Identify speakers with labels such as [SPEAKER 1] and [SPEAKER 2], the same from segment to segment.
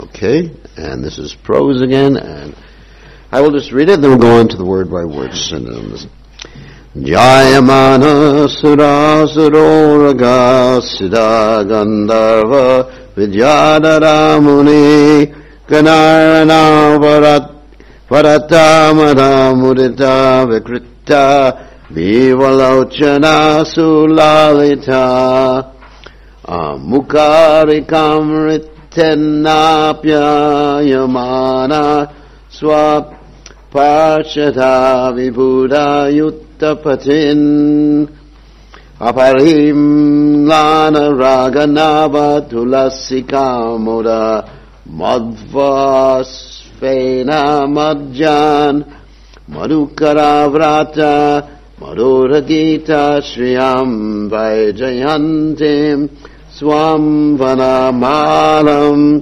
[SPEAKER 1] Okay, and this is prose again, and I will just read it, then we'll go on to the word-by-word synonyms. Jayamana sura suroraga siddha gandharva vidyadhara muni ganarana varatamada mudita vikrita vivalochana sulalita mukarikamrit Tenapya Yamana Swapashata Vibhuda Yuttapatin Aparim Lana Raganava Tulasika Moda Madhvasfena Madjan Madhukara Vrata Madhuradita Shriyam Vajayantim Swam Vanamalam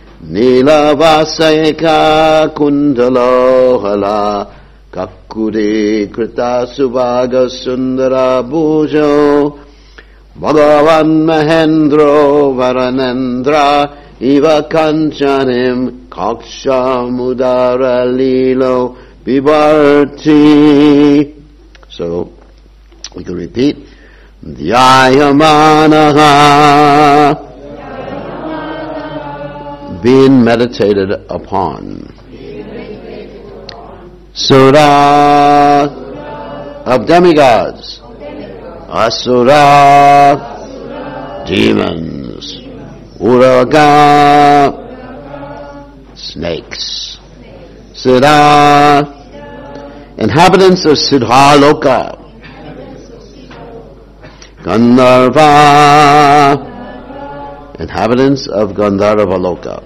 [SPEAKER 1] Nilavasayaka Kundalohala Kakuri Krita Subhaga Sundara Bhujo Bhagavan Mahendro Varanendra Iva Kanchanim Kaksha Mudara Lilo Vivarti. So we can repeat. Dhyayamanaha, being meditated upon. Sura of demigods. Asura, demons. Uraga, snakes. Siddha, inhabitants of Siddhaloka. Gandharva, inhabitants of Gandharva Loka.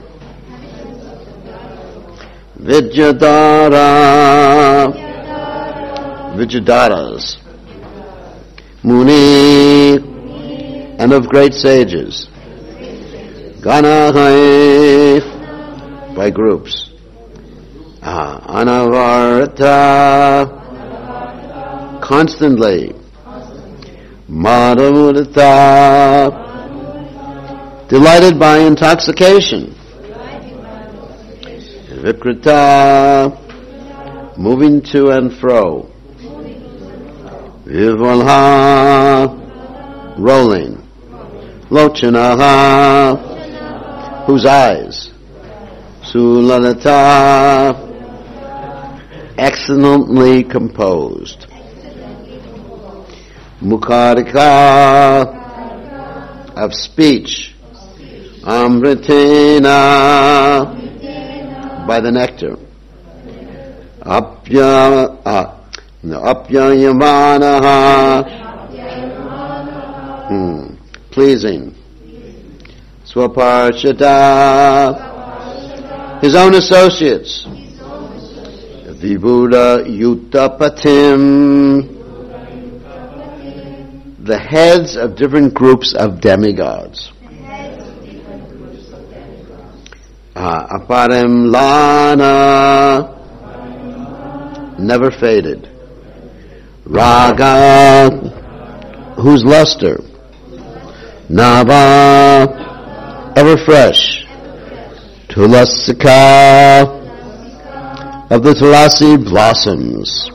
[SPEAKER 1] Vidyadharas, Muni, and of great sages. Ganahai, by groups. Anavarta, constantly. Madhamudita, delighted by intoxication. Vikrita, moving to and fro. Vivalha, rolling. Lochanaha, whose eyes. Sulalita, excellently composed. Mukharika, of speech. Amritena, by the nectar. Apyayamanaha, pleasing. Swaparshata, his own associates. Vibhuda Yuttapatim, the heads of different groups of demigods. Aparim Lana, never faded. Raga, whose luster. Nava, ever fresh. Tulasika, of the tulasi blossoms.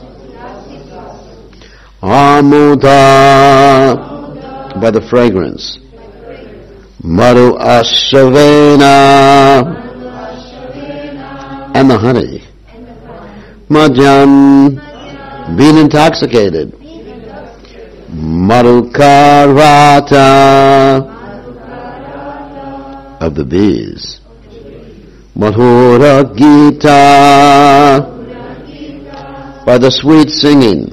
[SPEAKER 1] Amuda, by the fragrance. Madhu Ashavena, and the honey. Madhyam, being intoxicated. Madhukarata, of the bees. Madhura Gita, by the sweet singing.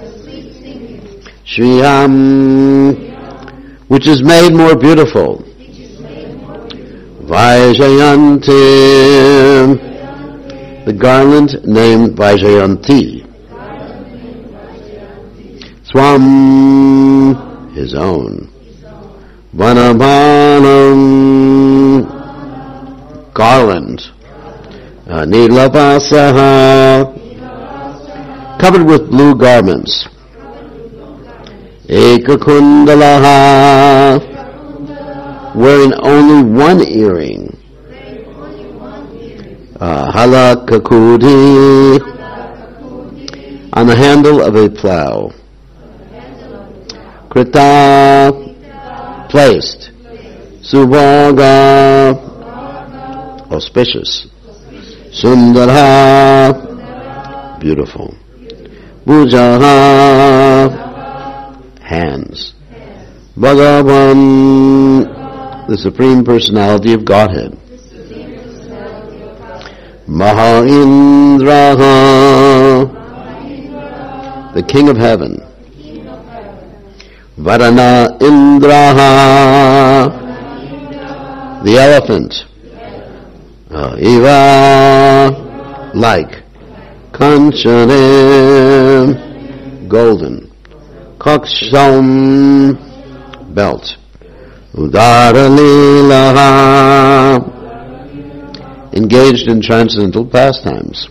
[SPEAKER 1] Shriyam, which is made more beautiful. Vaijayanti, the garland named Vaijayanti. Swam, his own. Vanabanam, garland. Nilabasaha, covered with blue garments. Ekakundalaha, wearing only one earring. Halakakudi, on the handle of a plow. Krita, placed. Subhaga, auspicious. Sundara, beautiful. Bhujaha, hands. Bhagavan, the Supreme Personality of Godhead. Mahaindraha, the King of Heaven. Varana Indraha, the elephant. Iva, like. Kanchanem, golden. Kaksham, belt. Udaralilaha, engaged in transcendental pastimes.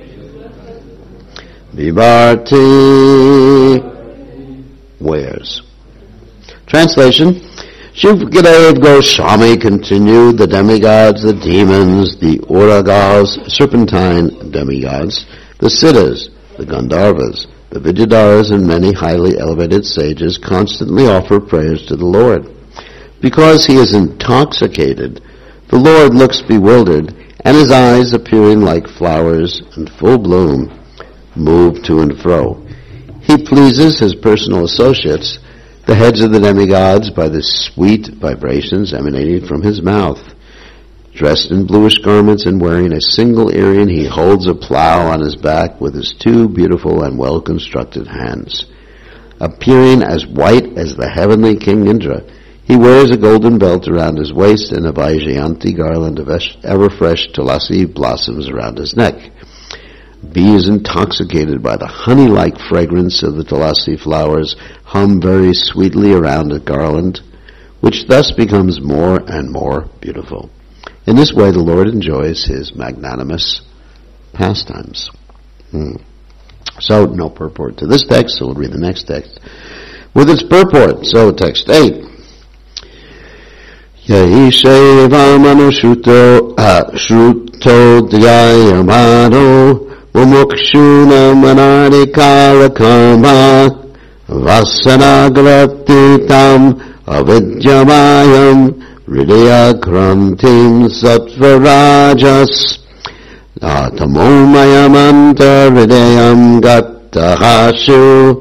[SPEAKER 1] Vibharti, wears. Translation. Shivkadev Goswami continued, the demigods, the demons, the Uragas, serpentine demigods, the Siddhas, the Gandharvas, the Vidyadharas, and many highly elevated sages constantly offer prayers to the Lord. Because he is intoxicated, the Lord looks bewildered, and his eyes, appearing like flowers in full bloom, move to and fro. He pleases his personal associates, the heads of the demigods, by the sweet vibrations emanating from his mouth. Dressed in bluish garments and wearing a single earring, he holds a plow on his back with his two beautiful and well-constructed hands. Appearing as white as the heavenly King Indra, he wears a golden belt around his waist and a Vaijayanti garland of ever-fresh tulasi blossoms around his neck. Bees intoxicated by the honey-like fragrance of the tulasi flowers hum very sweetly around a garland, which thus becomes more and more beautiful. In this way, the Lord enjoys his magnanimous pastimes. So, no purport to this text, so we'll read the next text with its purport. So, text 8. Yai Sheva Manushuto Shruto Dhyayamano Mumukshuna Manari Kalakama Vasanagratitam Avidyamayam Hridaya Krantim Satvarajas Tamomayamanta Hridayam Gattahashu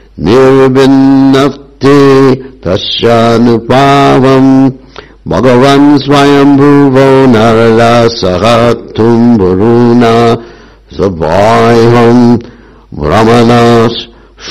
[SPEAKER 1] Nirvinnafti Tasyanupavam Bhagavan Swayambhuvo Narada Sahatum Buruna Sabhayam Brahmanas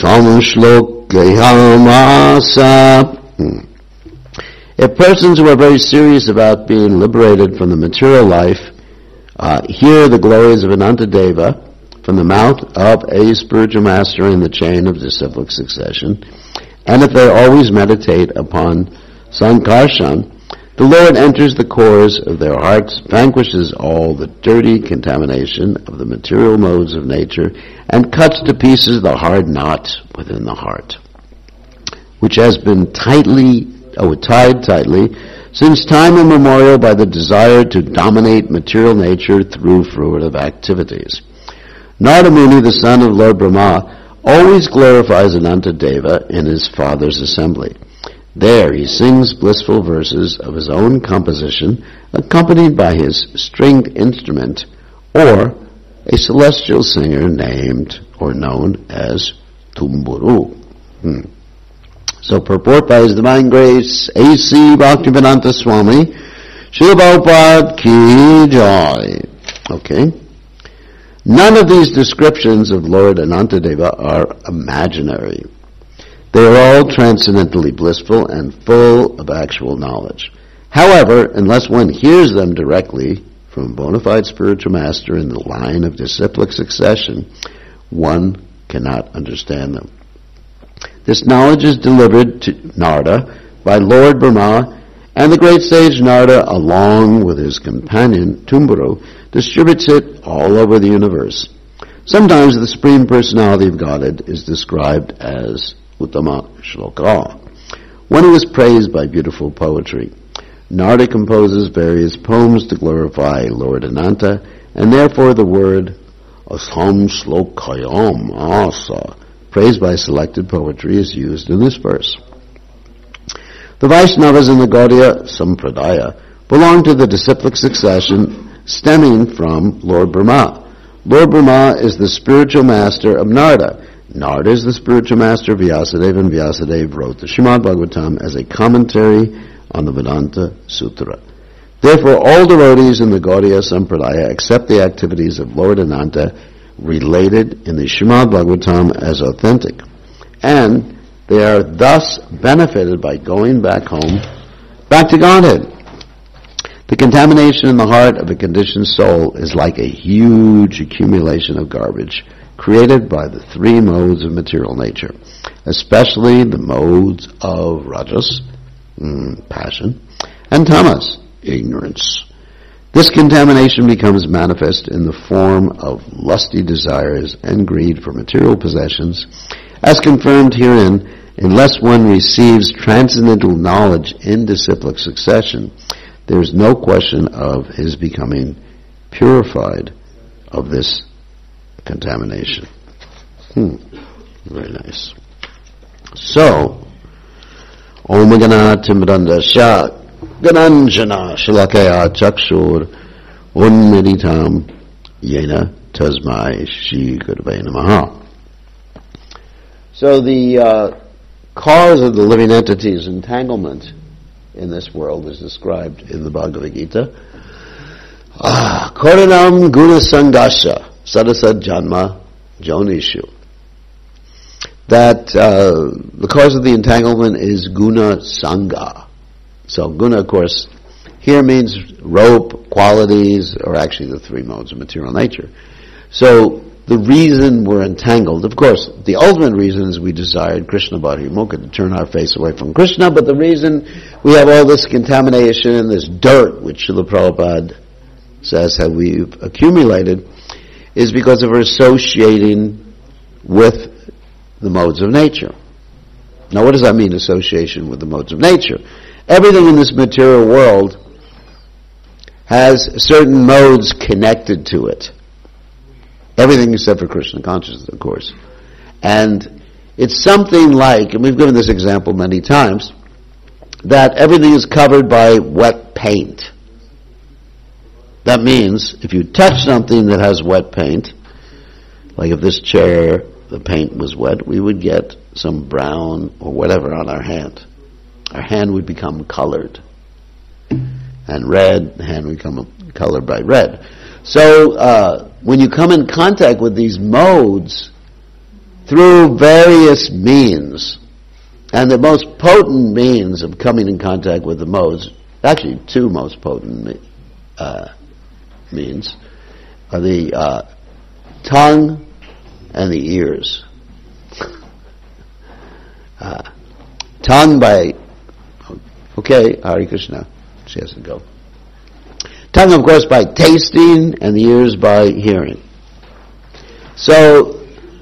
[SPEAKER 1] Samshlokayamasa. If persons who are very serious about being liberated from the material life hear the glories of Anantadeva from the mouth of a spiritual master in the chain of disciplic succession, and if they always meditate upon Sankarshan, the Lord enters the cores of their hearts, vanquishes all the dirty contamination of the material modes of nature, and cuts to pieces the hard knot within the heart, which has been tied tightly since time immemorial by the desire to dominate material nature through fruitive activities. Narada Muni, the son of Lord Brahma, always glorifies Anantadeva in his father's assembly. There he sings blissful verses of his own composition, accompanied by his stringed instrument, or a celestial singer named or known as Tumburu. So purport by His Divine Grace, A.C. Bhaktivedanta Swami, Srila Prabhupada Ki Jai. Okay. None of these descriptions of Lord Anantadeva are imaginary. They are all transcendently blissful and full of actual knowledge. However, unless one hears them directly from a bona fide spiritual master in the line of disciplic succession, one cannot understand them. This knowledge is delivered to Narada by Lord Brahma, and the great sage Narada, along with his companion Tumburu, distributes it all over the universe. Sometimes the Supreme Personality of Godhead is described as Uttama Shloka, one who is praised by beautiful poetry. Narada composes various poems to glorify Lord Ananta, and therefore the word Asam Slokayam Asa, praised by selected poetry, is used in this verse. The Vaishnavas in the Gaudiya Sampradaya belong to the disciplic succession stemming from Lord Brahma. Lord Brahma is the spiritual master of Narada. Narada is the spiritual master of Vyasadeva, and Vyasadeva wrote the Srimad Bhagavatam as a commentary on the Vedanta Sutra. Therefore, all devotees in the Gaudiya Sampradaya accept the activities of Lord Ananta related in the Srimad Bhagavatam as authentic, and they are thus benefited by going back home, back to Godhead. The contamination in the heart of a conditioned soul is like a huge accumulation of garbage created by the three modes of material nature, especially the modes of rajas, passion, and tamas, ignorance. This contamination becomes manifest in the form of lusty desires and greed for material possessions, as confirmed herein, unless one receives transcendental knowledge in disciplic succession, there is no question of his becoming purified of this contamination. Very nice. So, Om Gana Timrandasya Gananjana Shalakaya Chakshur Unmeditam Yena Tasmai Shri Gurave Namaha. So the cause of the living entity's entanglement in this world is described in the Bhagavad Gita. Koranam Guna Sangasha Sadasad Janma Jonishu. That the cause of the entanglement is Guna Sangha. So Guna, of course, here means rope, qualities, or actually the three modes of material nature. So the reason we're entangled, of course, the ultimate reason is we desired Krishna Bhadhi Mukha, to turn our face away from Krishna, but the reason we have all this contamination and this dirt, which Srila Prabhupada says that we've accumulated, is because of our associating with the modes of nature. Now what does that mean, association with the modes of nature? Everything in this material world has certain modes connected to it. Everything except for Krishna consciousness, of course. And it's something like, and we've given this example many times, that everything is covered by wet paint. That means if you touch something that has wet paint, like if this chair, the paint was wet, we would get some brown or whatever on our hand. Our hand would become colored. And red, the hand would become colored by red. So, when you come in contact with these modes through various means, and the most potent means of coming in contact with the modes, actually two most potent means, are the tongue and the ears. Tongue by, okay, Hare Krishna, she has to go. Tongue, of course, by tasting, and the ears by hearing. So,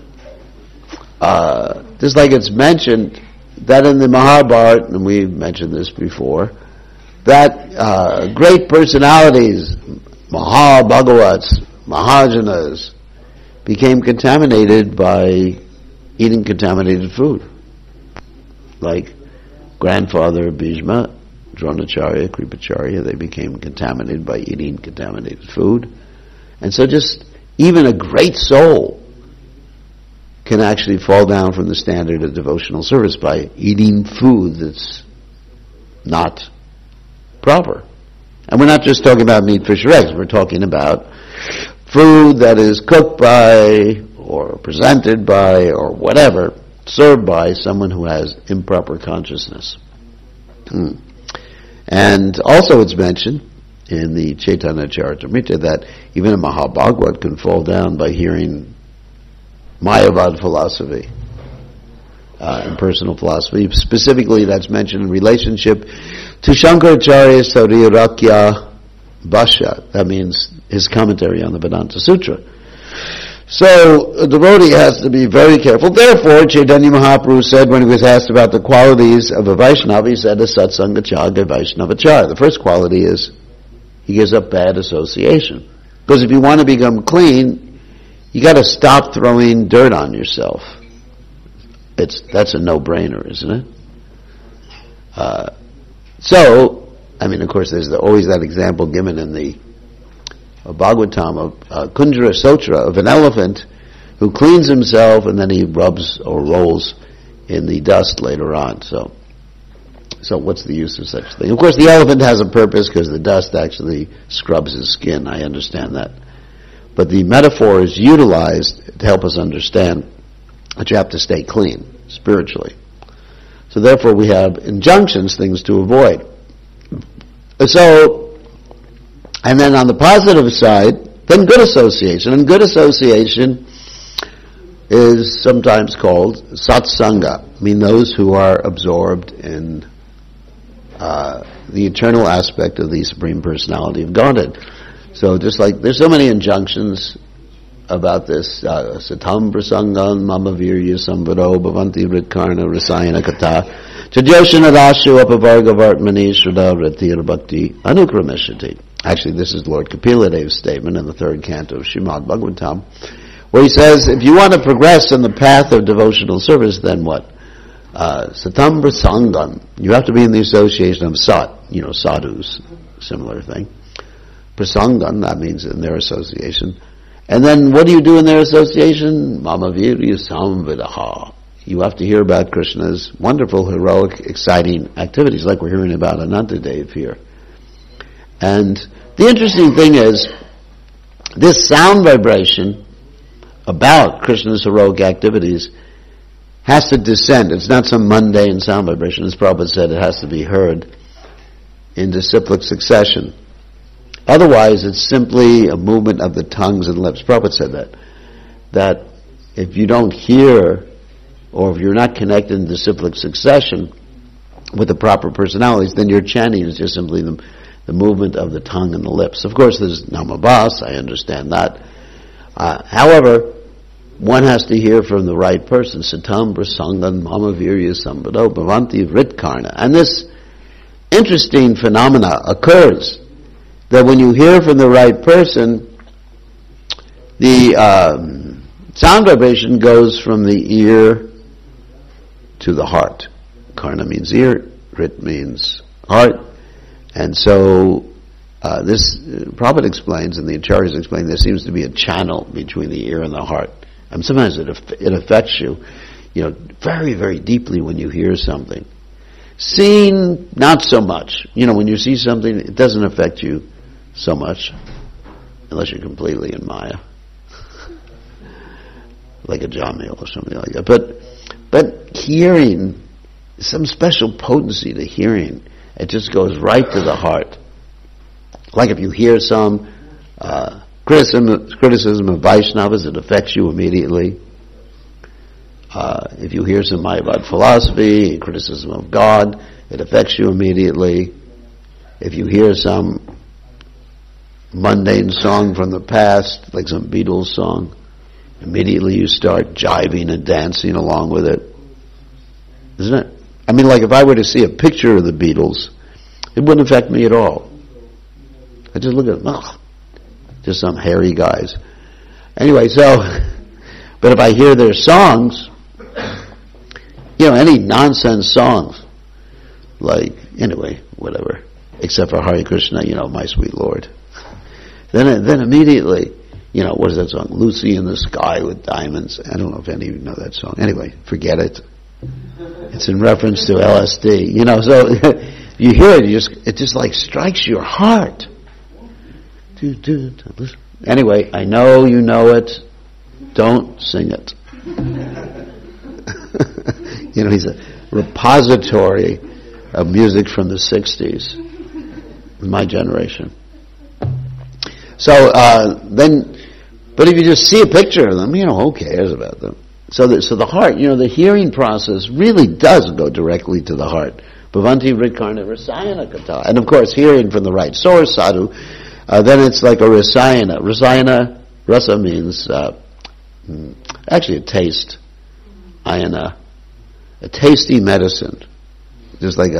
[SPEAKER 1] just like it's mentioned, that in the Mahabharata, and we've mentioned this before, that great personalities, Mahabhagavats, Mahajanas, became contaminated by eating contaminated food. Like grandfather Bhishma, Dronacharya, Kripacharya, they became contaminated by eating contaminated food. And so just even a great soul can actually fall down from the standard of devotional service by eating food that's not proper. And we're not just talking about meat, fish, or eggs. We're talking about food that is cooked by, or presented by, or whatever, served by someone who has improper consciousness. And also it's mentioned in the Chaitanya Charitamrita that even a Mahabhagavat can fall down by hearing Mayavad philosophy, impersonal philosophy. Specifically, that's mentioned in relationship to Shankaracharya Saurirakya Bhashya. That means his commentary on the Vedanta Sutra. So, a devotee has to be very careful. Therefore, Chaitanya Mahaprabhu said when he was asked about the qualities of a Vaishnava, he said, Satsangachāga Vaishnavachāra. The first quality is he gives up bad association. Because if you want to become clean, you got to stop throwing dirt on yourself. That's a no-brainer, isn't it? Of course, there's always that example given in the Bhagavatam of Kunjara Sutra of an elephant who cleans himself and then he rubs or rolls in the dust later on. So what's the use of such a thing? Of course, the elephant has a purpose because the dust actually scrubs his skin. I understand that. But the metaphor is utilized to help us understand that you have to stay clean spiritually. So therefore we have injunctions, things to avoid. And then on the positive side, then good association. And good association is sometimes called satsanga, those who are absorbed in the eternal aspect of the Supreme Personality of Godhead. So just like there's so many injunctions about this, satam prasangam mama virya samvaro bhavanti ritkarna rasayana kata chajoshana rashu apavarga vartmani shraddha ratir bhakti anukrameshati. Actually, this is Lord Kapiladev's statement in the third canto of Srimad Bhagavatam, where he says, if you want to progress in the path of devotional service, then what? Satam prasangam. You have to be in the association of sadhus, similar thing. Prasangam, that means in their association. And then what do you do in their association? Mama virya samvidaha. You have to hear about Krishna's wonderful, heroic, exciting activities, like we're hearing about Anantadev here. And the interesting thing is, this sound vibration about Krishna's heroic activities has to descend. It's not some mundane sound vibration. As Prabhupada said, it has to be heard in disciplic succession. Otherwise, it's simply a movement of the tongues and lips. Prabhupada said that if you don't hear, or if you're not connected in disciplic succession with the proper personalities, then your chanting is just simply the movement of the tongue and the lips. Of course, there's namabhas, I understand that. However, one has to hear from the right person. Satam prasangam mama virya sambhado bhavanti ritkarna. And this interesting phenomena occurs, that when you hear from the right person, the sound vibration goes from the ear to the heart. Karna means ear, rit means heart. And so this, Prabhupada explains, and the Acharyas explain, there seems to be a channel between the ear and the heart. And sometimes it affects you, very, very deeply when you hear something. Seeing, not so much. When you see something, it doesn't affect you so much, unless you're completely in Maya. Like a Jamil or something like that. But hearing, some special potency to hearing. It just goes right to the heart. Like if you hear some criticism of Vaishnavas, it affects you immediately. If you hear some Mayavad philosophy, criticism of God, it affects you immediately. If you hear some mundane song from the past, like some Beatles song, immediately you start jiving and dancing along with it. Isn't it? Like if I were to see a picture of the Beatles, it wouldn't affect me at all. I just look at them, just some hairy guys. Anyway, but if I hear their songs, any nonsense songs, whatever, except for Hare Krishna, my sweet Lord. Then immediately, what is that song? Lucy in the Sky with Diamonds. I don't know if any of you know that song. Anyway, forget it. It's in reference to LSD. So you hear it, it just like strikes your heart. Anyway, I know you know it. Don't sing it. He's a repository of music from the 60s, my generation. So but if you just see a picture of them, who cares about them? So the heart, the hearing process really does go directly to the heart. Bhavanti ritkarna rasayana kata. And of course, hearing from the right source, sadhu, then it's like a rasayana. Rasayana, rasa means, actually a taste. Ayana. A tasty medicine. Just like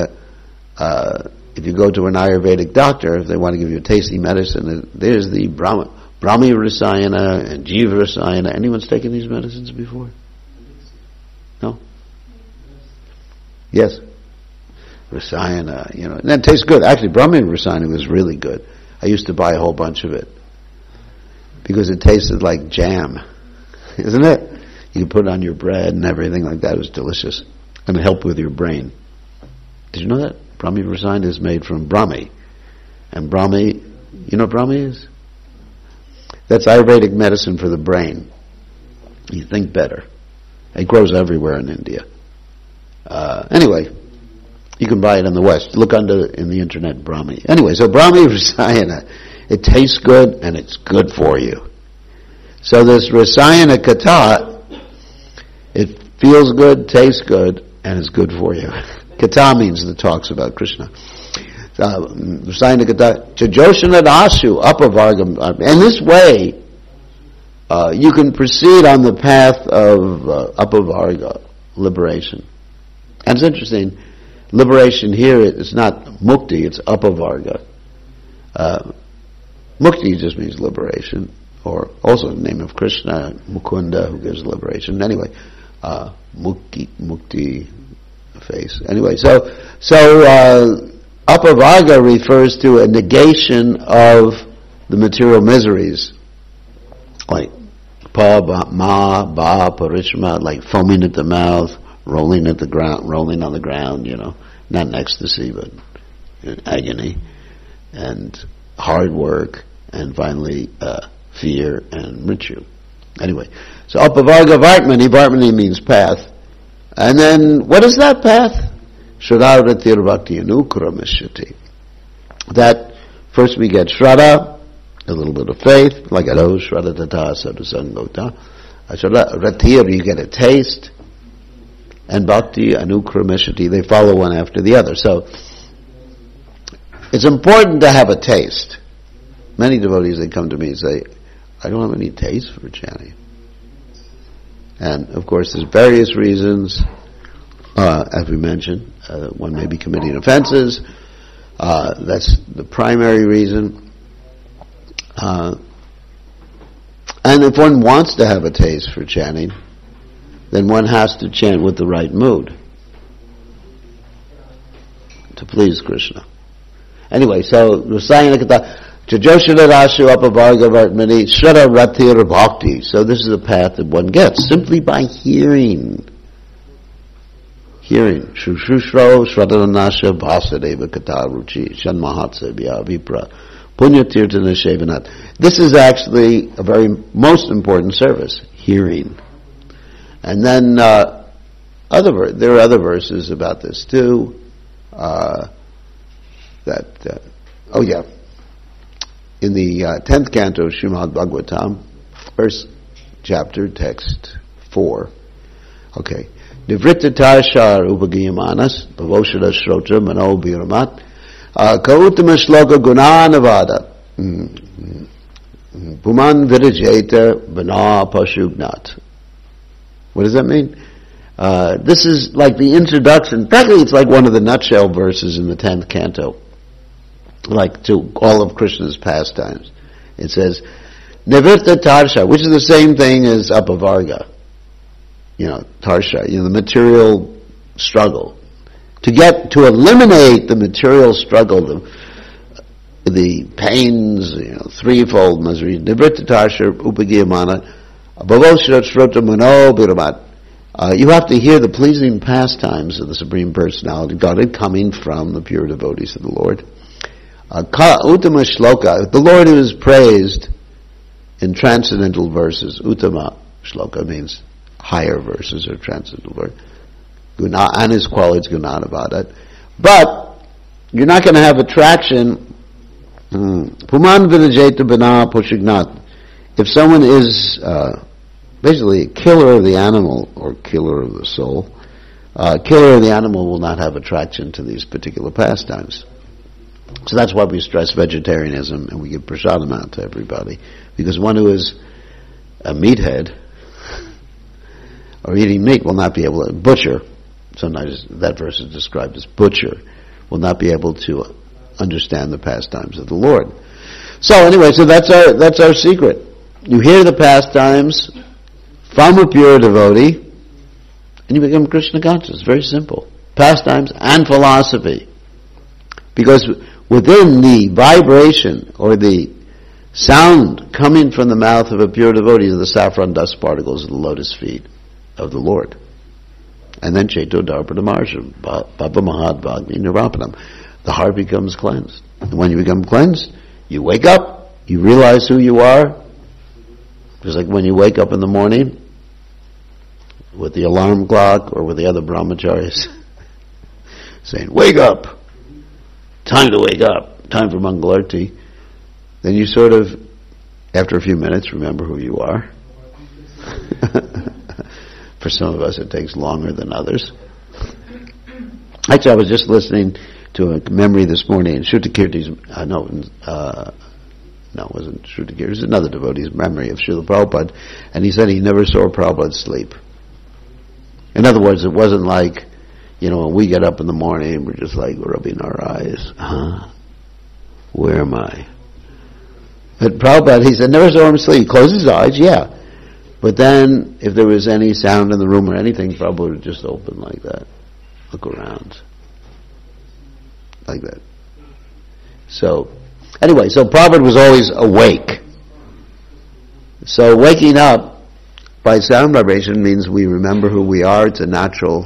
[SPEAKER 1] if you go to an Ayurvedic doctor, if they want to give you a tasty medicine, there's the Brahmi Rasayana and Jiva Rasayana. Anyone's taken these medicines before? No? Yes? Rasayana, and that tastes good. Actually, Brahmi Rasayana was really good. I used to buy a whole bunch of it because it tasted like jam, isn't it? You could put it on your bread and everything like that. It was delicious. And it helped with your brain. Did you know that? Brahmi Rasayana is made from Brahmi. And Brahmi, you know what Brahmi is? That's Ayurvedic medicine for the brain. You think better. It grows everywhere in India. Anyway, you can buy it in the West. Look in the internet, Brahmi. Anyway, so Brahmi Rasayana, it tastes good and it's good for you. So this Rasayana Katha, it feels good, tastes good, and is good for you. Katha means the talks about Krishna. Rasayana Katha, Chajoshana Dasu, Apavargam. In this way, you can proceed on the path of Apavarga, liberation. And it's interesting, liberation here is not mukti, it's apavarga. Mukti just means liberation, or also the name of Krishna, Mukunda, who gives liberation. Anyway, mukti, face. Anyway, so apavarga refers to a negation of the material miseries, like pa, ma, ba, parishma, like foaming at the mouth, rolling on the ground, not in ecstasy, but in agony, and hard work, and finally fear and mrityu. Anyway, so apavarga vartmani means path. And then, what is that path? Shradha bhakti anukramishati. That, first we get shraddha, a little bit of faith, like ado, shraddha tata sadhusangota. Ratir, you get a taste, and bhakti, anukramishati, they follow one after the other. So, it's important to have a taste. Many devotees, they come to me and say, I don't have any taste for chanting. And, of course, there's various reasons, as we mentioned. One may be committing offenses. That's the primary reason. And if one wants to have a taste for chanting, then one has to chant with the right mood to please Krishna. Anyway, so Rasayana Katha, Chajoshana Rasu Apavarga Vartmani Shraddha Ratir Bhakti. So this is a path that one gets simply by hearing. Shushushro Shraddhanasha Vasadeva Katha Ruchi Shanmahatsa Vipra Punyatirtana Shevanat. This is actually a very most important service, hearing. And then there are other verses about this too. In the 10th canto of Srimad Bhagavatam, first chapter, text 4. Okay. Nivritta tarshar upagiyamanas bhavoshada shrotra mano bhiramat kautama shloka gunanavada puman virajeta bana pashugnat. What does that mean? This is like the introduction. Practically, it's like one of the nutshell verses in the 10th canto, like to all of Krishna's pastimes. It says, Nivirta Tarsha, which is the same thing as Apavarga. Tarsha, the material struggle. To eliminate the material struggle, the pains, threefold misery. Nivirta Tarsha, Upagiyamana, Bhavoshra Shrota Mano Biramat. You have to hear the pleasing pastimes of the Supreme Personality of Godhead coming from the pure devotees of the Lord. Ka Uttama Shloka, the Lord who is praised in transcendental verses. Uttama Shloka means higher verses or transcendental verses. Guna, and his qualities Gunanavada. But you're not going to have attraction. Puman Vinajeta Bana Poshignat. If someone is basically a killer of the animal or killer of the soul, killer of the animal will not have attraction to these particular pastimes. So that's why we stress vegetarianism and we give prasadam out to everybody. Because one who is a meathead or eating meat will not be able to, butcher, sometimes that verse is described as butcher, will not be able to understand the pastimes of the Lord. So anyway, so that's our secret. You hear the pastimes from a pure devotee, and you become Krishna conscious. Very simple. Pastimes and philosophy. Because within the vibration or the sound coming from the mouth of a pure devotee are the saffron dust particles of the lotus feet of the Lord. And then Cheto Darpada Marsham, Baba Mahad Bhagni Nirapanam. The heart becomes cleansed. And when you become cleansed, you wake up, you realize who you are. Just like when you wake up in the morning with the alarm clock or with the other brahmacharis saying, wake up! Time to wake up! Time for Mangalarti. Then you sort of, after a few minutes, remember who you are. For some of us it takes longer than others. Actually, I was just listening to a memory this morning in Shrutakirti's, no, it wasn't Shrutakirti, it was another devotee's memory of Srila Prabhupada, and he said he never saw Prabhupada sleep. In other words, it wasn't like, when we get up in the morning, we're just like rubbing our eyes. Where am I? But Prabhupada, he said, never saw him sleep. He closed his eyes, yeah. But then, if there was any sound in the room or anything, Prabhupada would just open like that. Look around. Like that. So, anyway, so Prabhupada was always awake. So waking up by sound vibration means we remember who we are. It's natural,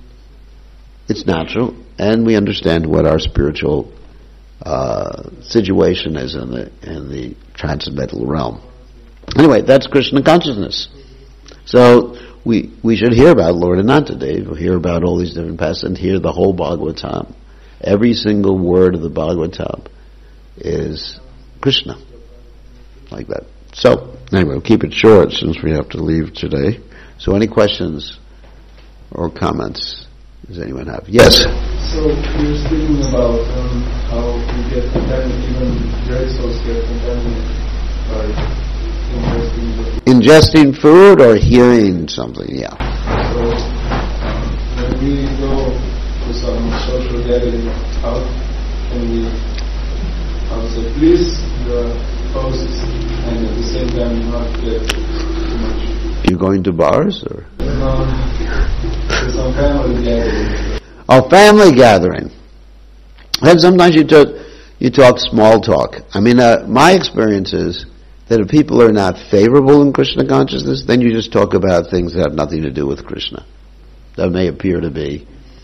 [SPEAKER 1] and we understand what our spiritual situation is in the transcendental realm. Anyway, that's Krishna consciousness. So we should hear about Lord Anantadev, hear about all these different paths, and hear the whole Bhagavatam. Every single word of the Bhagavatam is Krishna, like that. So anyway, we'll keep it short since we have to leave today. So any questions or comments does anyone have? Yes.
[SPEAKER 2] So you're speaking about how we get contaminated, even great souls get contaminated by
[SPEAKER 1] ingesting food or hearing something, yeah.
[SPEAKER 2] So when we go to some social gathering out, and we please the hosts, and at the same time not get too much.
[SPEAKER 1] You going to bars or?
[SPEAKER 2] No, to some family gathering.
[SPEAKER 1] Oh, family gathering. And sometimes you talk small talk. I mean, my experience is that if people are not favorable in Krishna consciousness, then you just talk about things that have nothing to do with Krishna. That may appear to be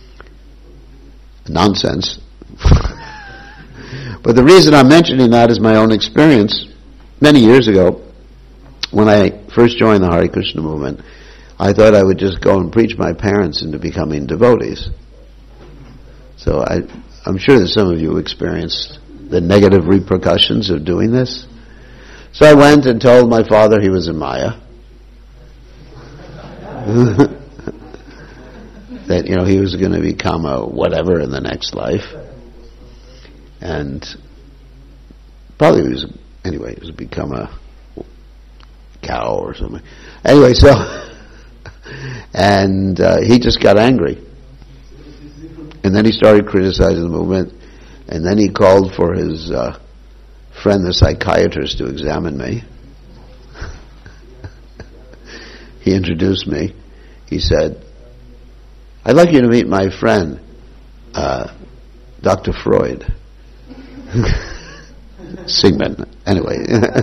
[SPEAKER 1] nonsense. But the reason I'm mentioning that is my own experience. Many years ago, when I first joined the Hare Krishna movement, I thought I would just go and preach my parents into becoming devotees. So I'm sure that some of you experienced the negative repercussions of doing this. So I went and told my father he was in Maya. That, he was going to become a whatever in the next life. And probably he was become a cow or something. Anyway, so, and he just got angry. And then he started criticizing the movement. And then he called for his friend, the psychiatrist, to examine me. He introduced me. He said, I'd like you to meet my friend, Dr. Freud. Sigmund, anyway.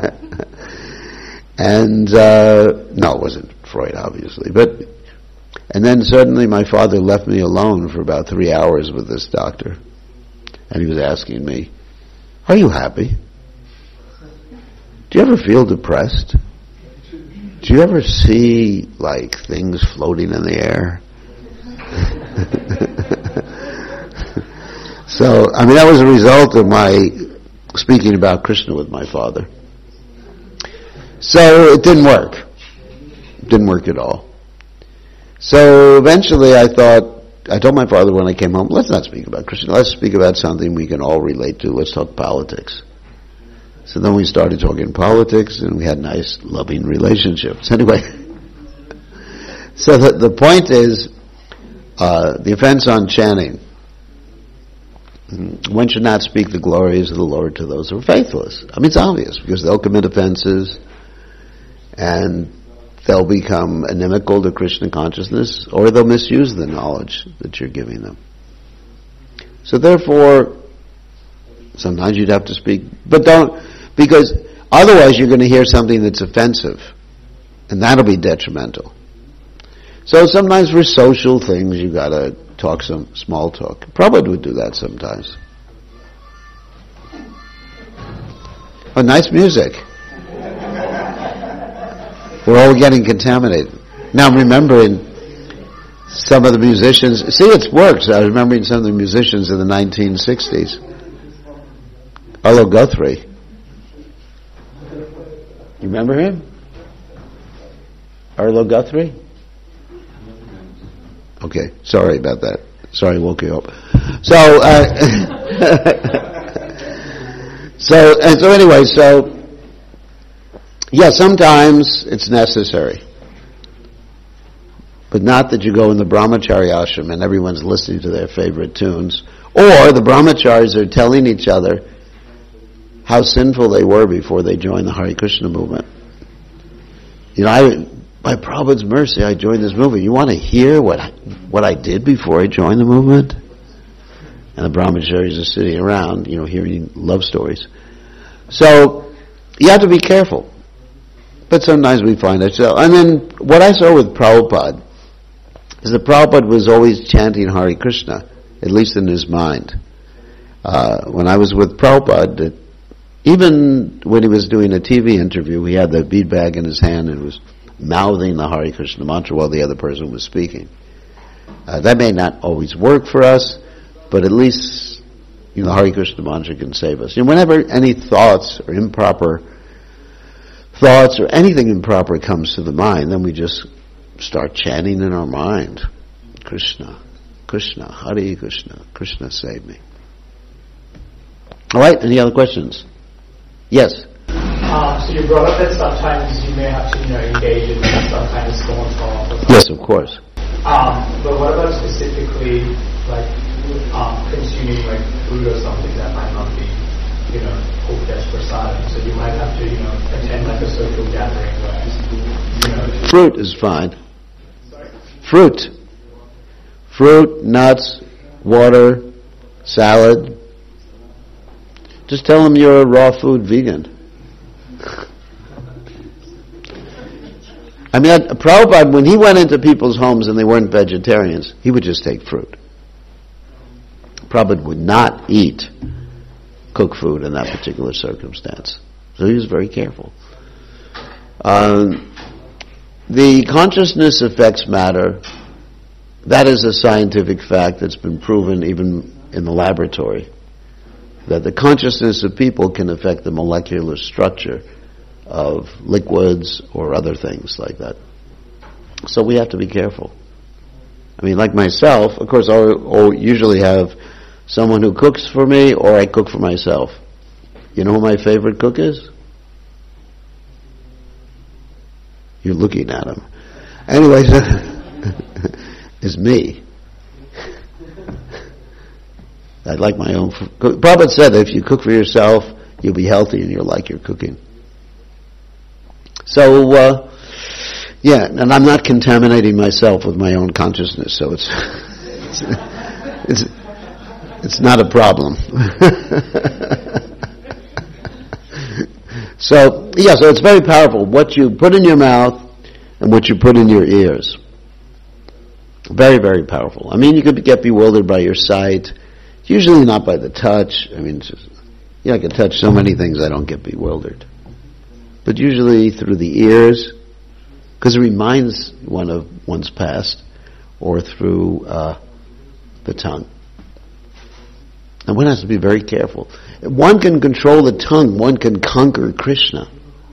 [SPEAKER 1] And, no, it wasn't Freud, obviously. And then suddenly my father left me alone for about 3 hours with this doctor. And he was asking me, are you happy? Do you ever feel depressed? Do you ever see, things floating in the air? So, that was a result of my speaking about Krishna with my father. So, it didn't work. It didn't work at all. So, eventually I told my father when I came home, let's not speak about Krishna, let's speak about something we can all relate to, let's talk politics. So then we started talking politics, and we had nice, loving relationships. Anyway, so the point is, the offense on chanting. one should not speak the glories of the Lord to those who are faithless. I mean, it's obvious, because they'll commit offenses, and they'll become inimical to Krishna consciousness, or they'll misuse the knowledge that you're giving them. So therefore, sometimes you'd have to speak, but don't, because otherwise you're going to hear something that's offensive, and that'll be detrimental. So sometimes for social things you got to talk some small talk. Prabhupada would do that sometimes. Oh, nice music. We're all getting contaminated. Now I'm remembering some of the musicians. See, it works. I was remembering some of the musicians in the 1960s. Arlo Guthrie. You remember him? Arlo Guthrie? Okay, sorry about that. Sorry, I woke you up. So, yeah, sometimes it's necessary. But not that you go in the brahmachari ashram and everyone's listening to their favorite tunes. Or the brahmacharis are telling each other how sinful they were before they joined the Hare Krishna movement. You know, by Prabhupada's mercy, I joined this movement. You want to hear what I did before I joined the movement? And the brahmacharis are sitting around, you know, hearing love stories. So, you have to be careful. But sometimes we find ourselves. And then, what I saw with Prabhupada is that Prabhupada was always chanting Hare Krishna, at least in his mind. When I was with Prabhupada, even when he was doing a TV interview, he had the bead bag in his hand and was mouthing the Hare Krishna mantra while the other person was speaking. That may not always work for us, but at least, you know, Hare Krishna mantra can save us. And whenever any thoughts or improper thoughts or anything improper comes to the mind, then we just start chanting in our mind, Krishna, Krishna, Hare Krishna, Krishna save me. All right, any other questions? Yes?
[SPEAKER 3] So you brought up that sometimes you may have to, engage in some kind of storm talk.
[SPEAKER 1] Yes, of course.
[SPEAKER 3] But what about specifically, like, consuming, like, food or something that might not be, cooked as prasadam? So you might have to, attend, like, a social gathering where,
[SPEAKER 1] Fruit is fine. Sorry? Fruit, nuts, water, salad. Just tell them you're a raw food vegan. I mean, Prabhupada, when he went into people's homes and they weren't vegetarians, he would just take fruit. Prabhupada would not eat cooked food in that particular circumstance. So he was very careful. The consciousness affects matter. That is a scientific fact that's been proven even in the laboratory, that the consciousness of people can affect the molecular structure of liquids or other things like that. So we have to be careful. I mean, like myself, of course, I'll usually have someone who cooks for me, or I cook for myself. You know who my favorite cook is? You're looking at him. Anyway, it's me. I like my own food. Prabhupada said that if you cook for yourself, you'll be healthy and you'll like your cooking. So, yeah, and I'm not contaminating myself with my own consciousness, so it's not a problem. So it's very powerful. What you put in your mouth and what you put in your ears. Very, very powerful. I mean, you could get bewildered by your sight. Usually not by the touch. I mean, I can touch so many things I don't get bewildered. But usually through the ears, because it reminds one of one's past, or through the tongue. And one has to be very careful. If one can control the tongue, one can conquer Krishna.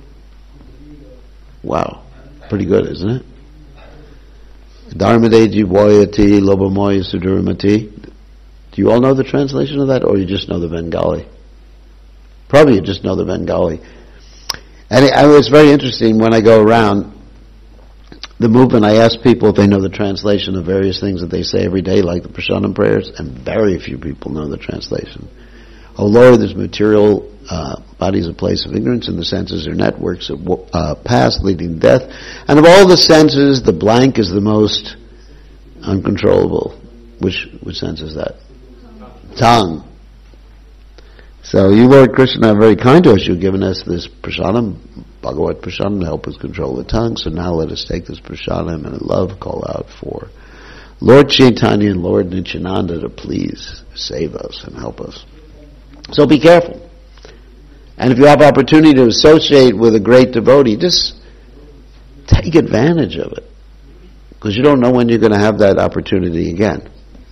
[SPEAKER 1] Wow. Pretty good, isn't it? Dharmade jivayati lobamoya suduramati. Do you all know the translation of that, or you just know the Bengali? Probably you just know the Bengali. And it's very interesting when I go around. the movement, I ask people if they know the translation of various things that they say every day, like the Prasadam prayers, and very few people know the translation. O Lord, this material body is a place of ignorance, and the senses are networks of past leading to death. And of all the senses, the blank is the most uncontrollable. Which sense is that? Tongue. So you, Lord Krishna, are very kind to us. You've given us this prasadam, Bhagavat prasadam, to help us control the tongue. So now let us take this prasadam and in love call out for Lord Chaitanya and Lord Nityananda to please save us and help us. So be careful. And if you have opportunity to associate with a great devotee, just take advantage of it. Because you don't know when you're going to have that opportunity again.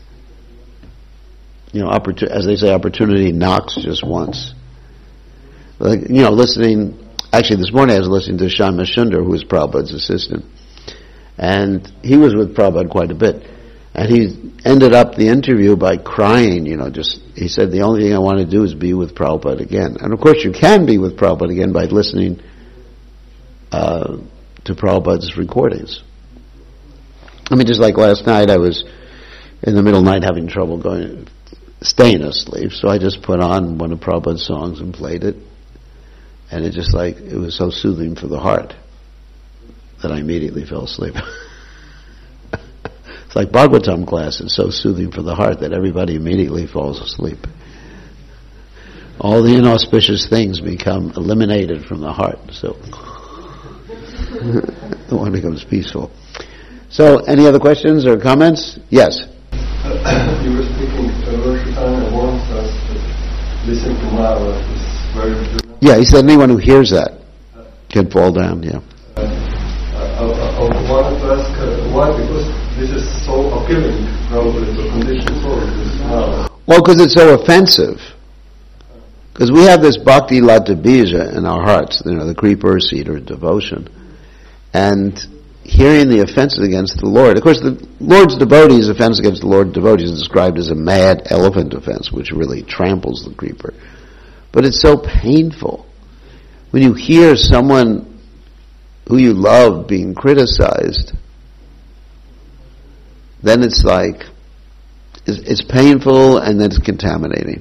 [SPEAKER 1] You know, as they say, opportunity knocks just once. Like, you know, actually this morning I was listening to Shyama Sundar, who was Prabhupada's assistant. And he was with Prabhupada quite a bit. And he ended up the interview by crying, he said, the only thing I want to do is be with Prabhupada again. And of course you can be with Prabhupada again by listening to Prabhupada's recordings. I mean, just like last night, I was in the middle of the night having trouble staying asleep, so I just put on one of Prabhupada's songs and played it. And it was so soothing for the heart that I immediately fell asleep. It's like Bhagavatam class is so soothing for the heart that everybody immediately falls asleep. All the inauspicious things become eliminated from the heart, so the one becomes peaceful. So, any other questions or comments? Yes?
[SPEAKER 2] You were speaking Lord Chaitanya warns us to listen to Mara. It's very good.
[SPEAKER 1] Yeah, he said anyone who hears that can fall down, yeah.
[SPEAKER 2] I wanted to ask why, because this is so appealing, probably, to conditioned souls, this Mara.
[SPEAKER 1] Well, because it's so offensive. Because we have this bhakti lata bija in our hearts, the creeper seed or devotion. And hearing the offenses against the Lord. Of course, the Lord's devotees' offense against the Lord's devotees is described as a mad elephant offense, which really tramples the creeper. But it's so painful. When you hear someone who you love being criticized, then it's it's painful and then it's contaminating.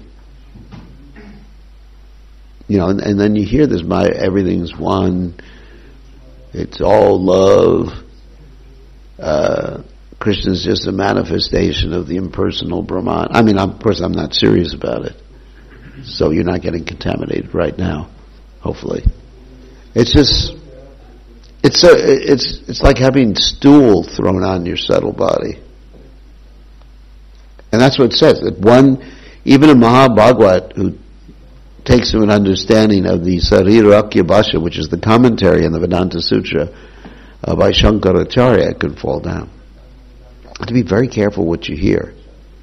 [SPEAKER 1] And then you hear this, everything's one, it's all love. Krishna's just a manifestation of the impersonal Brahman. I mean, of course, I'm not serious about it. So you're not getting contaminated right now, hopefully. It's like having stool thrown on your subtle body. And that's what it says, that even a Mahabhagavat who takes to an understanding of the Sarirakya Bhasha, which is the commentary on the Vedanta Sutra by Shankaracharya, it could fall down. You have to be very careful what you hear.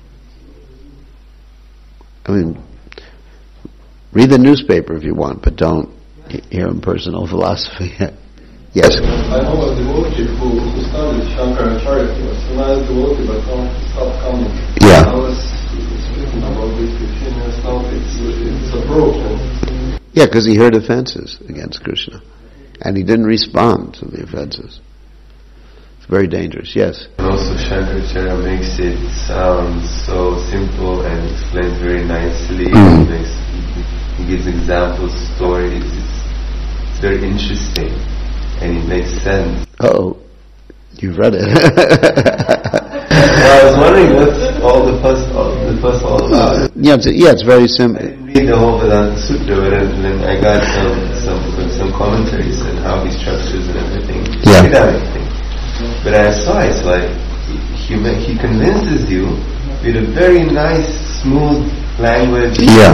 [SPEAKER 1] I mean, read the newspaper if you want, but don't hear impersonal philosophy. Yes?
[SPEAKER 2] I know a devotee who studied Shankaracharya. He was a nice devotee, but now he stopped coming.
[SPEAKER 1] Yeah.
[SPEAKER 2] I was speaking about this with him, and now it's a problem.
[SPEAKER 1] Yeah, because he heard offenses against Krishna. And he didn't respond to the offenses. It's very dangerous. Yes?
[SPEAKER 4] And also Shankaracharya makes it sound so simple and explains very nicely. He gives examples, stories. It's very interesting. And it makes sense.
[SPEAKER 1] Uh-oh. You've read it.
[SPEAKER 4] Well, I was wondering what's all the fuss all about.
[SPEAKER 1] Yeah, it's very simple.
[SPEAKER 4] I didn't read the whole Vedanta Sutra, but then I got some commentaries and how he structures and everything.
[SPEAKER 1] Yeah.
[SPEAKER 4] Everything. But I saw it's like he convinces you with a very nice, smooth language.
[SPEAKER 1] Yeah.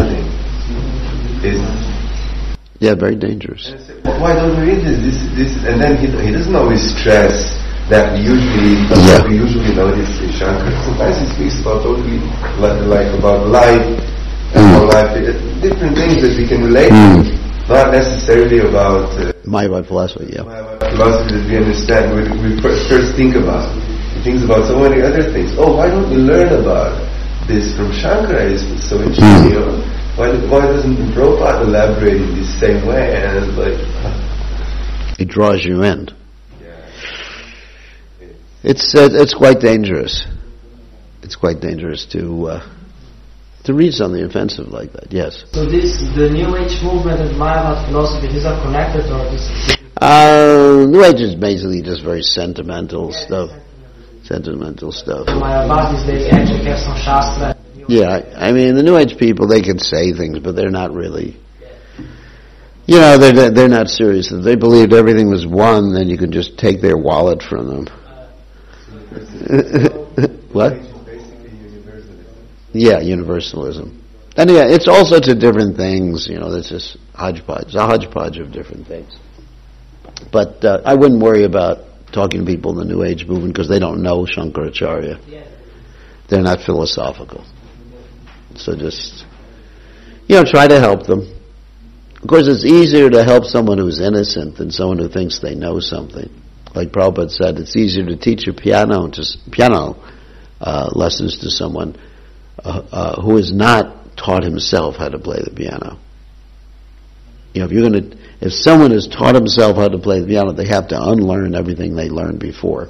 [SPEAKER 4] Yeah,
[SPEAKER 1] very dangerous.
[SPEAKER 4] And I said, why don't we read this? And then he doesn't always stress that we usually notice in Shankar. Sometimes he speaks about totally like about life and how life is, different things that we can relate to, not necessarily about
[SPEAKER 1] Mayavad philosophy, yeah.
[SPEAKER 4] Mayavad philosophy that we understand. We first think about. He thinks about so many other things. Oh, why don't we learn about this from Shankara? It's so interesting, Why doesn't Prabhupada elaborate in this same way? And it's like...
[SPEAKER 1] It draws you in.
[SPEAKER 4] Yeah.
[SPEAKER 1] It's quite dangerous. It's quite dangerous to read something offensive like that. Yes.
[SPEAKER 5] So the New Age movement and Mayavad philosophy, these are connected, or this?
[SPEAKER 1] New Age is basically just very sentimental stuff. Sentimental stuff.
[SPEAKER 5] Mayavadis, they actually have some shastra.
[SPEAKER 1] Yeah, I mean the New Age people, they can say things, but they're not really. You know, they're not serious. If they believed everything was one, then you could just take their wallet from them. What? Yeah, universalism. And yeah, it's also to different things. You know, it's just hodgepodge, a hodgepodge of different things. But I wouldn't worry about talking to people in the New Age movement because they don't know Shankaracharya. They're not philosophical. So just, try to help them. Of course, it's easier to help someone who's innocent than someone who thinks they know something. Like Prabhupada said, it's easier to teach piano lessons to someone who has not taught himself how to play the piano. If someone has taught himself how to play the piano, they have to unlearn everything they learned before.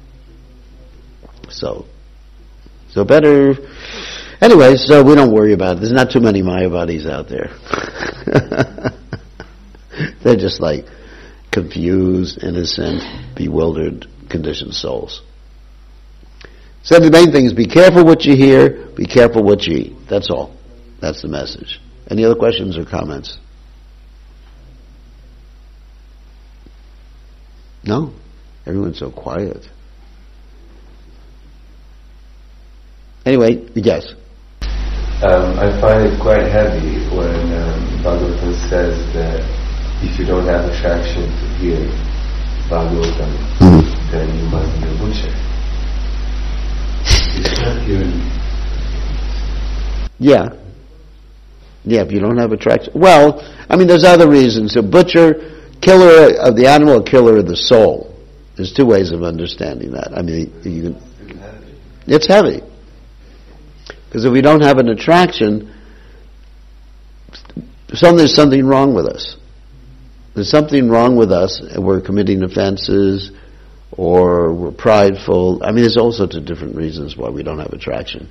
[SPEAKER 1] So better. Anyway, so we don't worry about it. There's not too many Mayavadis out there. They're just like confused, innocent, bewildered, conditioned souls. So the main thing is be careful what you hear, be careful what you eat. That's all. That's the message. Any other questions or comments? No? Everyone's so quiet. Anyway, yes?
[SPEAKER 4] I find it quite heavy when Bhagavatam says that if you don't have attraction to hear Bhagavatam, then you must be a butcher. It's not hearing.
[SPEAKER 1] Yeah, if you don't have attraction. Well, I mean, there's other reasons. A butcher, killer of the animal, or killer of the soul. There's two ways of understanding that. I mean, it's heavy. Because if we don't have an attraction, there's something wrong with us. There's something wrong with us, and we're committing offenses, or we're prideful. I mean, there's all sorts of different reasons why we don't have attraction.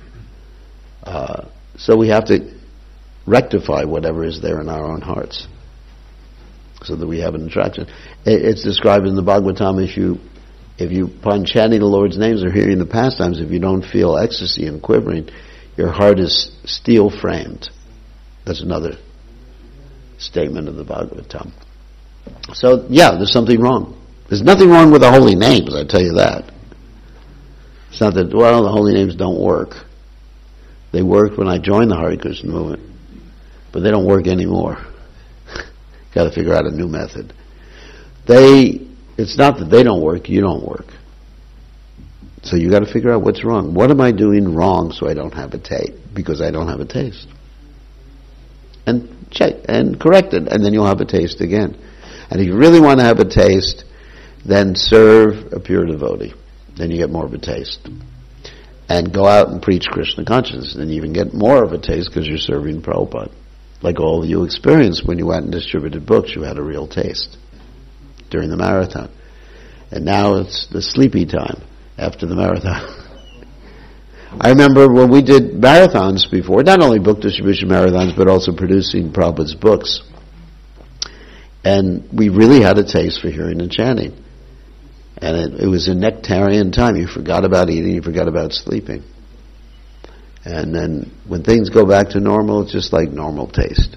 [SPEAKER 1] So we have to rectify whatever is there in our own hearts, so that we have an attraction. It's described in the Bhagavatam, if you, upon chanting the Lord's names or hearing the pastimes, if you don't feel ecstasy and quivering, your heart is steel-framed. That's another statement of the Bhagavatam. So, yeah, there's something wrong. There's nothing wrong with the holy names, I tell you that. It's not that, the holy names don't work. They worked when I joined the Hare Krishna movement, but they don't work anymore. Got to figure out a new method. It's not that they don't work, you don't work. So you got to figure out what's wrong. What am I doing wrong so I don't have a taste? Because I don't have a taste. And check and correct it, and then you'll have a taste again. And if you really want to have a taste, then serve a pure devotee. Then you get more of a taste. And go out and preach Krishna consciousness. Then you even get more of a taste because you're serving Prabhupada. Like all you experienced when you went and distributed books, you had a real taste during the marathon. And now it's the sleepy time after the marathon. I remember when we did marathons before, not only book distribution marathons, but also producing Prabhupada's books. And we really had a taste for hearing and chanting. And it was a nectarian time. You forgot about eating, you forgot about sleeping. And then when things go back to normal, it's just like normal taste.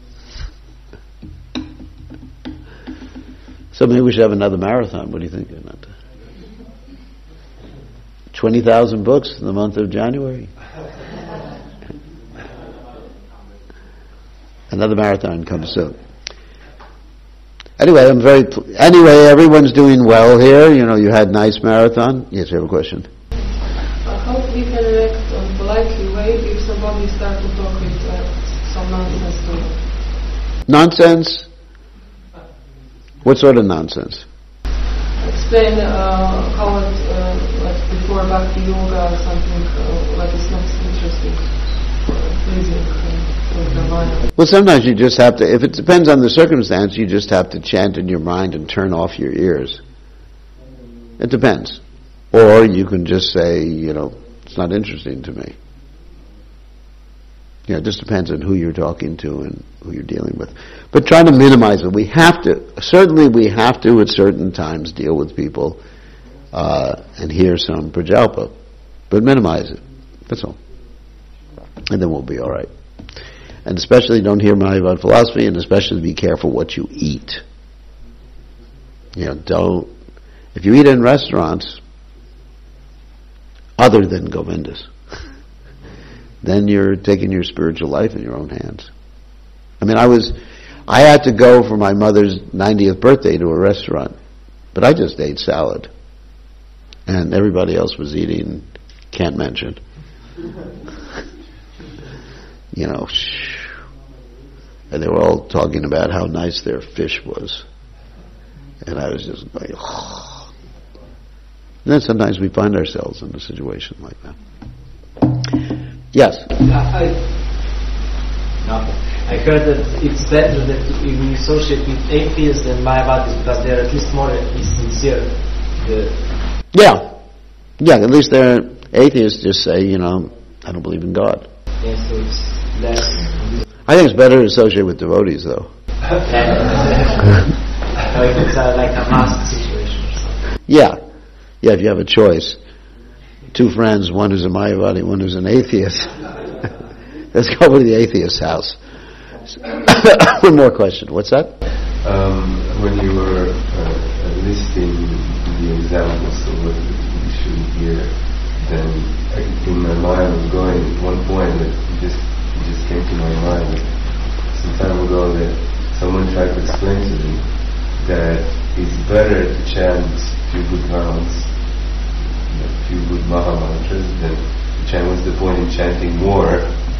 [SPEAKER 1] So maybe we should have another marathon. What do you think about that? 20,000 books in the month of January. Another marathon comes soon. Anyway, everyone's doing well here. You had a nice marathon. Yes, you have a question?
[SPEAKER 6] How we can react on a politely way if somebody starts to talk with some nonsense to them?
[SPEAKER 1] Nonsense? What sort of nonsense?
[SPEAKER 6] Explain how it, like before Bhakti Yoga or something, like it's not interesting or pleasing with the mind.
[SPEAKER 1] Well, sometimes you just have to, if it depends on the circumstance, you just have to chant in your mind and turn off your ears. It depends. Or you can just say, it's not interesting to me. It just depends on who you're talking to and who you're dealing with. But try to minimize it. We have to at certain times deal with people and hear some prajalpa. But minimize it. That's all. And then we'll be all right. And especially don't hear Mayavad philosophy, and especially be careful what you eat. If you eat in restaurants other than Govinda's, then you're taking your spiritual life in your own hands. I had to go for my mother's 90th birthday to a restaurant, but I just ate salad. And everybody else was eating, can't mention. And they were all talking about how nice their fish was. And I was just going, oh. And then sometimes we find ourselves in a situation like that. Yes?
[SPEAKER 5] I heard that it's better that we associate with atheists than Mayavadis because they're at least more sincere.
[SPEAKER 1] Yeah, at least they're atheists just say, I don't believe in God.
[SPEAKER 5] Yeah, so it's less.
[SPEAKER 1] I think it's better to associate with devotees, though.
[SPEAKER 5] It's like a mask situation or something.
[SPEAKER 1] Yeah, if you have a choice. Two friends, one who's a Mayavadi, one who's an atheist. Let's go to the atheist's house. One more question. What's that?
[SPEAKER 4] When you were listing the examples of what you should hear, then in my mind was going one point that just came to my mind some time ago, that someone tried to explain to me that it's better to chant few good rounds, a few good Maha mantras, than to chant. What's the point in chanting more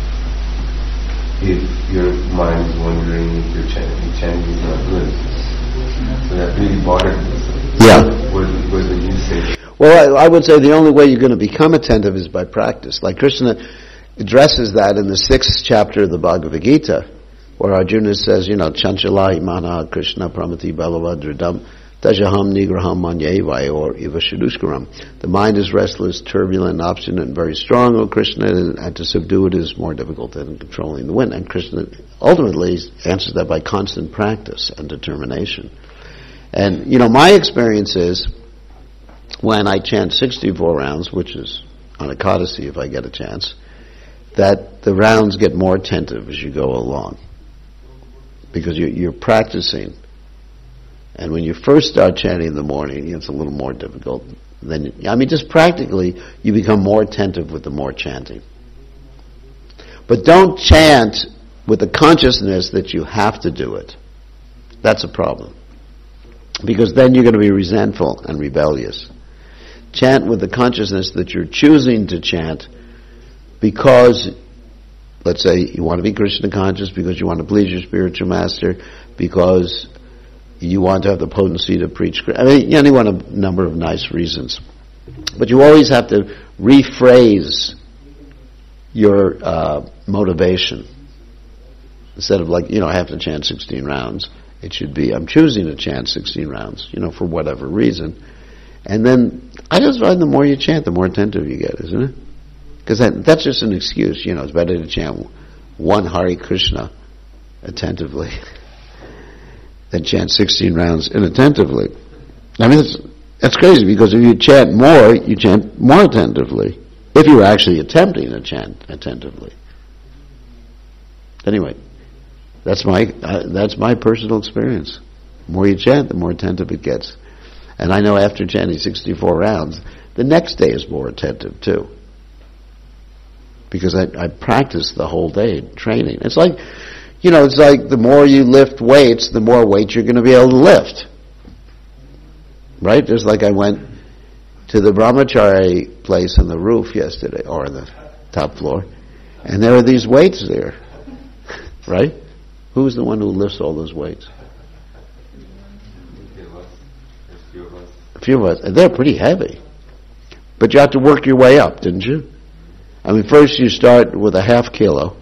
[SPEAKER 4] if your mind is wondering if your chanting is not good? So that really bothered me.
[SPEAKER 1] Yeah.
[SPEAKER 4] What did you say?
[SPEAKER 1] Well, I would say the only way you're going to become attentive is by practice. Like Krishna addresses that in the 6th chapter of the Bhagavad Gita, where Arjuna says, Chanchala imana Krishna pramati balavadridam tajaham nigraham manyevai or ivashadushkaram. The mind is restless, turbulent, obstinate, and very strong, O Krishna, and to subdue it is more difficult than controlling the wind. And Krishna ultimately answers that by constant practice and determination. And, my experience is, when I chant 64 rounds, which is on a Ekadasi if I get a chance, that the rounds get more attentive as you go along. Because you're practicing. And when you first start chanting in the morning, it's a little more difficult. Then, just practically, you become more attentive with the more chanting. But don't chant with the consciousness that you have to do it. That's a problem. Because then you're going to be resentful and rebellious. Chant with the consciousness that you're choosing to chant because, let's say, you want to be Krishna conscious, because you want to please your spiritual master, because you want to have the potency to preach. Any one of a number of nice reasons. But you always have to rephrase your motivation. Instead of I have to chant 16 rounds. It should be, I'm choosing to chant 16 rounds, for whatever reason. And then, I just find the more you chant, the more attentive you get, isn't it? Because that's just an excuse, it's better to chant one Hare Krishna attentively than chant 16 rounds inattentively. That's crazy, because if you chant more attentively, if you're actually attempting to chant attentively. Anyway, that's my personal experience. The more you chant, the more attentive it gets. And I know after chanting 64 rounds, the next day is more attentive too. Because I practiced the whole day training. It's like the more you lift weights, the more weight you're going to be able to lift. Right? Just like I went to the Brahmachari place on the roof yesterday, or on the top floor, and there are these weights there. Right? Who's the one who lifts all those weights? A few of us. And they're pretty heavy. But you have to work your way up, didn't you? First you start with a half kilo.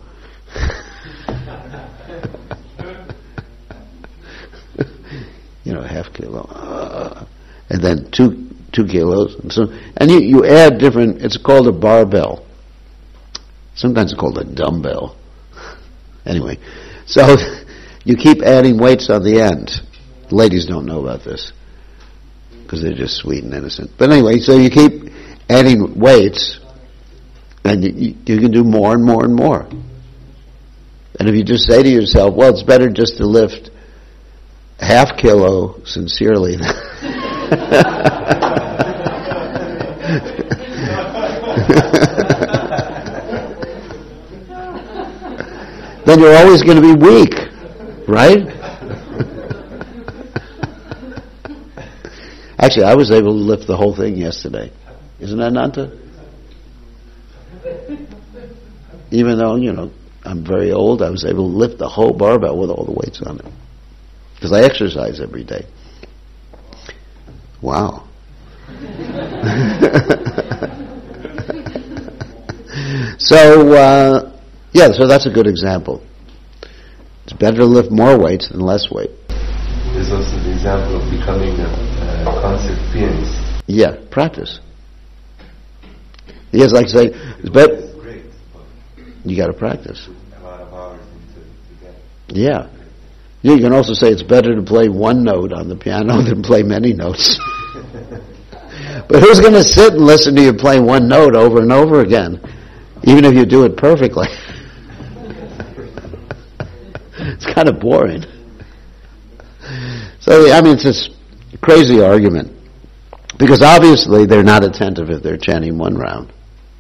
[SPEAKER 1] Half kilo. And then 2 kilos. And you add different, it's called a barbell. Sometimes it's called a dumbbell. Anyway, so you keep adding weights on the end. Ladies don't know about this because they're just sweet and innocent. But anyway, so you keep adding weights and you can do more and more and more. And if you just say to yourself, well, it's better just to lift half kilo sincerely. Then you're always going to be weak, right? Actually, I was able to lift the whole thing yesterday. Isn't that Nanta? Even though, I'm very old, I was able to lift the whole barbell with all the weights on it. Because I exercise every day. Wow. So that's a good example. It's better to lift more weights than less weight.
[SPEAKER 4] There's also the example of becoming a concert pianist.
[SPEAKER 1] Yeah, practice. Yes, like I say, it's better.
[SPEAKER 4] It's great, but
[SPEAKER 1] you got to practice.
[SPEAKER 4] a lot of hours into get.
[SPEAKER 1] Yeah. You can also say it's better to play one note on the piano than play many notes. But who's going to sit and listen to you play one note over and over again, even if you do it perfectly? It's kind of boring. So, it's this crazy argument. Because obviously they're not attentive if they're chanting one round.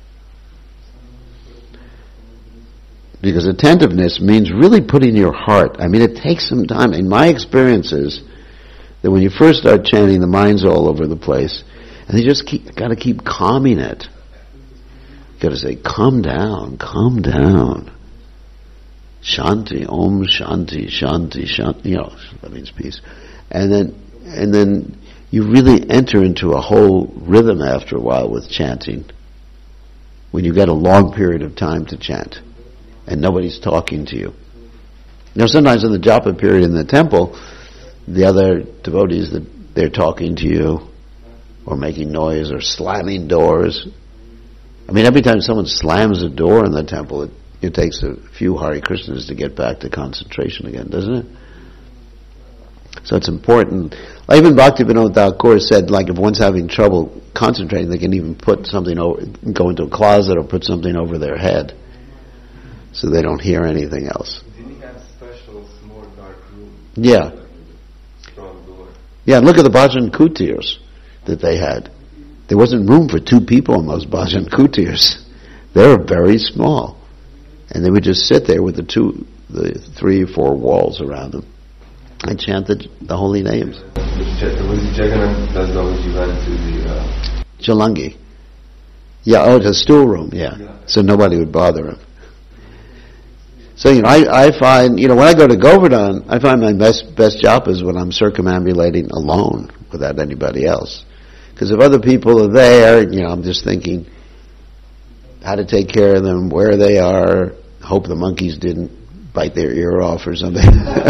[SPEAKER 1] Because attentiveness means really putting your heart. It takes some time. In my experience is that when you first start chanting, the mind's all over the place. And you just got to keep calming it. You got to say, calm down, calm down. Shanti, Om Shanti, Shanti, Shanti. That means peace. And then you really enter into a whole rhythm after a while with chanting. When you get a long period of time to chant. And nobody's talking to you. Sometimes in the japa period in the temple, the other devotees, they're talking to you, or making noise, or slamming doors. Every time someone slams a door in the temple, it takes a few Hare Krishnas to get back to concentration again, doesn't it? So it's important. Even Bhaktivinoda Thakur said, if one's having trouble concentrating, they can even put something over, go into a closet or put something over their head, so they don't hear anything else.
[SPEAKER 4] Did he have special small dark room?
[SPEAKER 1] Yeah.
[SPEAKER 4] Strong door.
[SPEAKER 1] Yeah, and look at the Bhajan Kutirs that they had. There wasn't room for 2 people in those Bhajan Kutirs. They were very small. And they would just sit there with the 3 or 4 walls around them and chant the holy names.
[SPEAKER 4] Was Jagannath Das Babaji went to the...
[SPEAKER 1] Chalangi. Yeah, the stool room, yeah. So nobody would bother him. So, I find, when I go to Govardhan, I find my best job is when I'm circumambulating alone without anybody else. Because if other people are there, I'm just thinking how to take care of them, where they are, hope the monkeys didn't bite their ear off or something.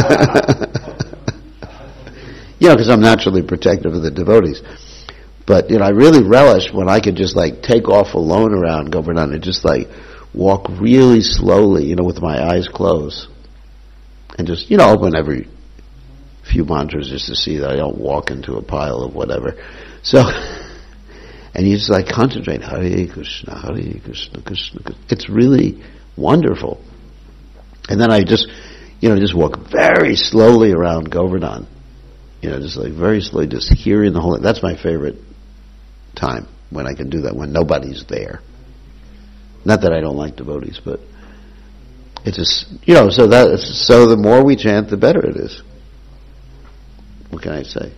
[SPEAKER 1] Because I'm naturally protective of the devotees. But, I really relish when I could just take off alone around Govardhan and just walk really slowly, with my eyes closed. And just, open every few mantras just to see that I don't walk into a pile of whatever. So, and you just concentrate, Hare Krishna, Hare Krishna, Krishna Krishna. It's really wonderful. And then I just walk very slowly around Govardhan. Just very slowly, just hearing the whole, that's my favorite time, when I can do that, when nobody's there. Not that I don't like devotees, but it's just, so the more we chant, the better it is. What can I say?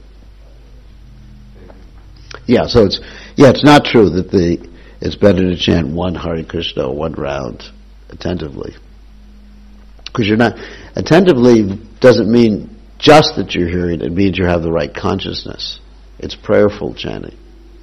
[SPEAKER 1] Yeah, so it's not true that it's better to chant one Hare Krishna, one round, attentively. Because attentively doesn't mean just that you're hearing, it means you have the right consciousness. It's prayerful chanting.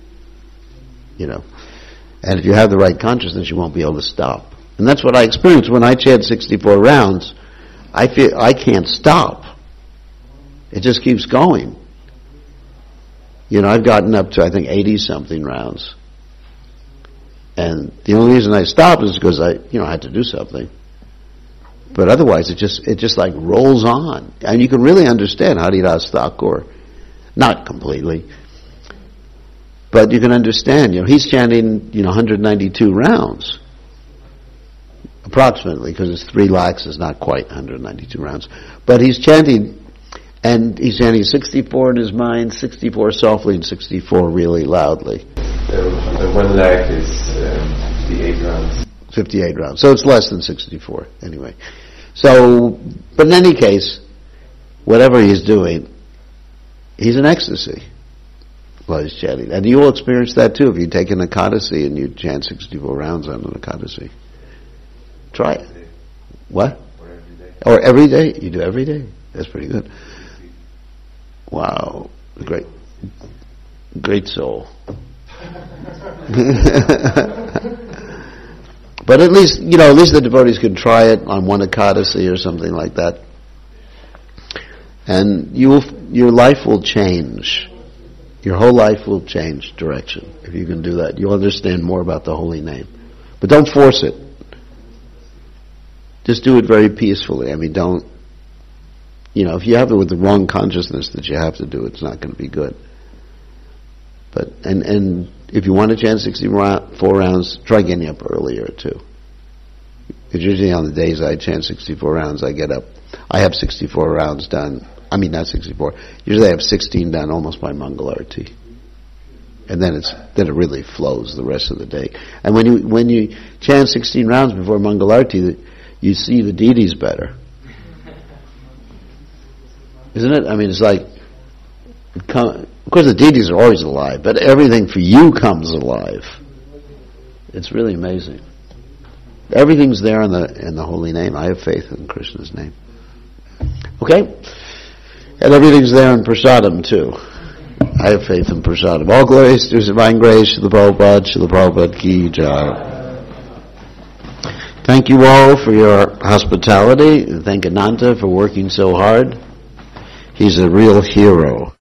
[SPEAKER 1] And if you have the right consciousness, you won't be able to stop. And that's what I experience when I chant 64 rounds. I feel I can't stop. It just keeps going. I've gotten up to, I think, 80-something rounds. And the only reason I stopped is because I had to do something. But otherwise, it just like rolls on. And you can really understand Haridas Thakur. Not completely. But you can understand, he's chanting, 192 rounds. Approximately, because it's 3 lakhs is not quite 192 rounds. But he's chanting, and he's chanting 64 in his mind, 64 softly, and 64 really loudly.
[SPEAKER 4] The 1 lakh is 58 rounds.
[SPEAKER 1] 58 rounds. So it's less than 64, anyway. So, but in any case, whatever he's doing, he's in ecstasy while he's chanting. And you will experience that too if you take an Ekadasi and you chant 64 rounds on an Ekadasi. Try it. What? Or every day? You do every day? That's pretty good. Wow. Great soul. But at least the devotees can try it on one Ekadasi or something like that. And your life will change. Your whole life will change direction if you can do that. You'll understand more about the holy name. But don't force it. Just do it very peacefully. I mean, don't, if you have it with the wrong consciousness that you have to do it, it's not going to be good. But, and if you want to chant 64 rounds, try getting up earlier too. Because usually on the days I chant 64 rounds, I get up. I have 64 rounds done. I mean, not 64. Usually I have 16 done almost by Mangalarti. And then it really flows the rest of the day. And when you chant 16 rounds before Mangalarti, you see the deities better. Isn't it? I mean, it's like, of course the deities are always alive, but everything for you comes alive. It's really amazing. Everything's there in the holy name. I have faith in Krishna's name. Okay? And everything's there in Prasadam too. I have faith in Prasadam. All glories to His Divine Grace, Srila Prabhupada Ki Jai. Thank you all for your hospitality. Thank Ananta for working so hard. He's a real hero.